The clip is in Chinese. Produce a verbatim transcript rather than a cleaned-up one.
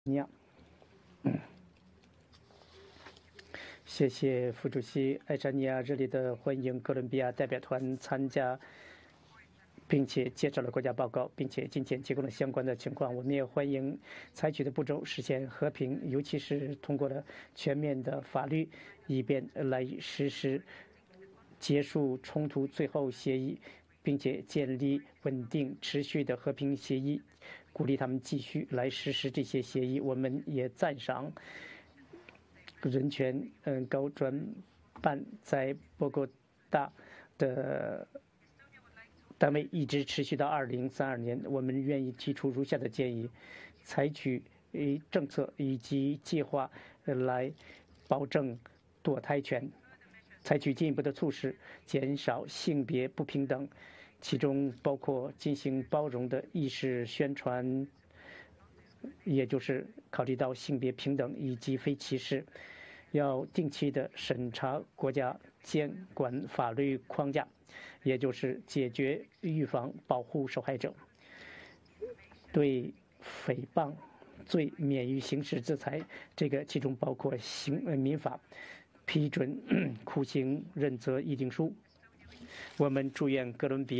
尼亚，谢谢副主席爱沙尼亚热烈的欢迎哥伦比亚代表团参加，并且介绍了国家报告，并且今天提供了相关的情况。我们也欢迎采取的步骤实现和平，尤其是通过了全面的法律，以便来实施结束冲突最后协议，并且建立稳定持续的和平协议，鼓励他们继续来实施这些协议。我们也赞赏人权嗯高专办在波哥大的单位一直持续到二零三二年。我们愿意提出如下的建议：采取政策以及计划来保证堕胎权，采取进一步的措施，减少性别不平等，其中包括进行包容的意识宣传，也就是考虑到性别平等以及非歧视。要定期的审查国家监管法律框架，也就是解决、预防、保护受害者，对诽谤罪免于刑事制裁，这个其中包括刑呃民法批准酷刑认责议定书。我们祝愿哥伦比亚